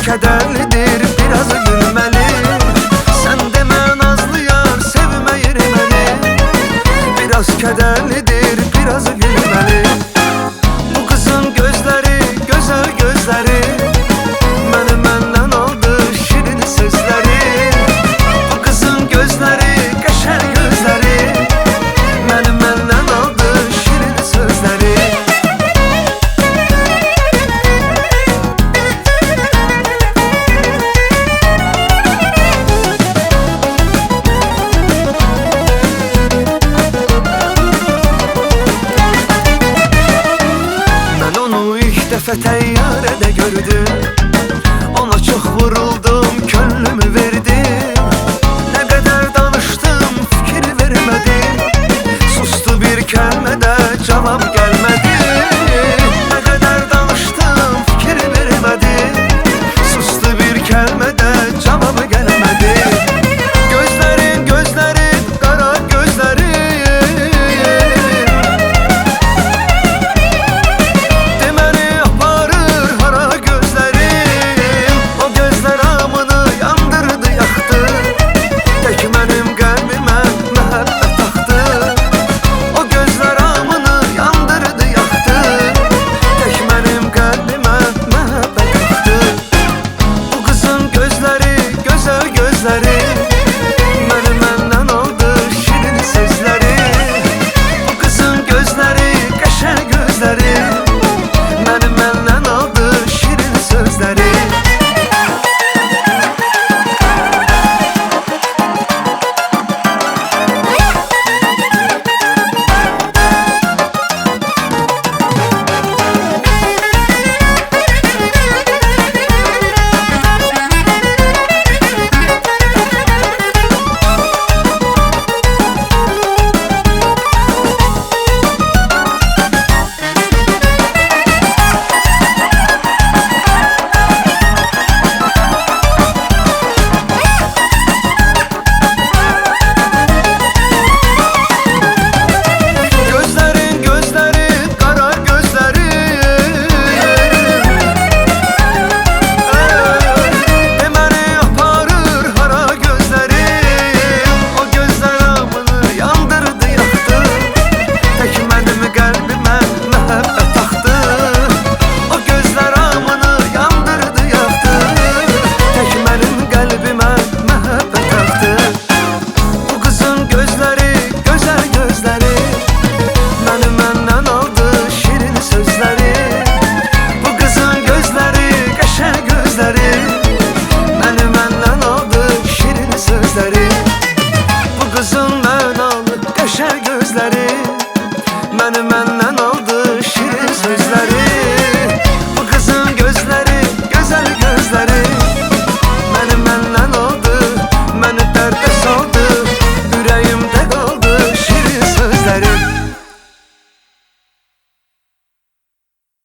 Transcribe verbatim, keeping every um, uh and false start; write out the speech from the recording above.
kederlidir, biraz gülmeli. Sen deme nazlı yar, sevmeyir məni. Biraz kederlidir, biraz gülmeli. Bu kızın gözleri, güzel gözleri, beni benden aldı şirin sözleri. Bu kızın gözleri, qəşəng gözleri, beni benden aldı şirin sözleri. Dəfə təyyarədə gördüm, ona çox vuruldum, könlümü verdim. Nə qədər danışdım, fikir vermədi, sustu bir kəlmədə cavab gəlmədi. Nə qədər danışdım, fikir vermədi, sustu bir kəlmədə cavab gəlmədi. Gözlərin, gözlərin, qara gözlərin, beni benden aldı şirin sözleri. Bu kızın gözleri, qəşəng gözleri, beni benden aldı şirin sözleri. Bu kızın mənalı, qəşəng gözləri, məni məndən al.